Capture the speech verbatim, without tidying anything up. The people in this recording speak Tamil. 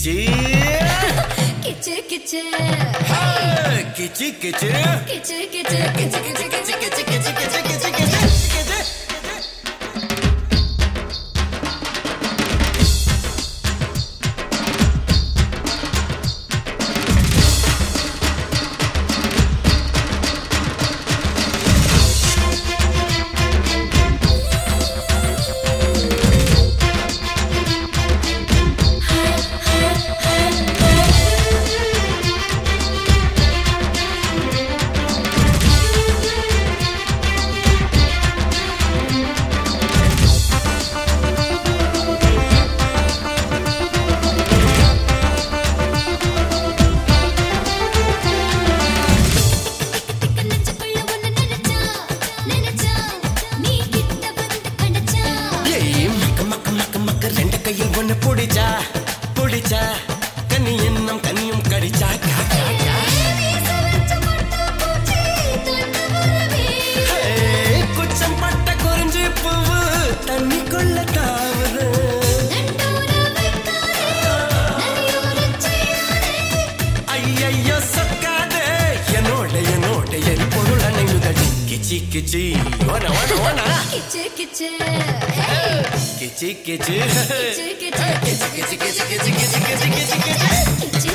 கிச்சி கிச்சு கிச்சு கிச்சி கிச்சி கிச்சு கிச்சு கிச்சு கிச்சு கிச்சு கிச்சு கிச்சு கிச்சு கிச்சு கிச்சு புடிச்சா புடிச்சா கனி என்னும் கனியும் கடிச்சா குச்சம் பட்ட குறிஞ்சி பூவு தண்ணி கொள்ள தாவுது ஐயோ சொக்காதே என்னோட என்னோட என் பொருள் அணைவுதடி கிச்சி கிச்சி ஓன ஓன ஓன கிச்சு கிச்சு கிச்சி கிச்சி கிச்சு கிச்சு கிச்சு கிச்சு கிச்சு கிச்சு கிச்சு கிச்சு கிச்சு